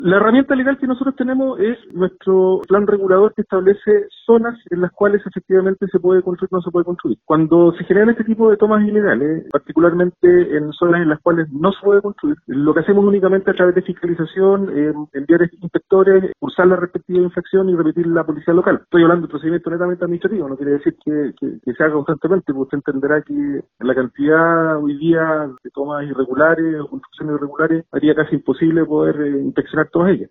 La herramienta legal que nosotros tenemos es nuestro plan regulador que establece zonas en las cuales efectivamente se puede construir o no se puede construir. Cuando se generan este tipo de tomas ilegales, particularmente en zonas en las cuales no se puede construir, lo que hacemos únicamente a través de fiscalización, enviar inspectores, cursar la respectiva infracción y remitir la policía local. Estoy hablando de procedimiento netamente administrativo, no quiere decir que se haga constantemente, porque usted entenderá que la cantidad hoy día de tomas irregulares o construcciones irregulares haría casi imposible poder inspeccionar todas ellas.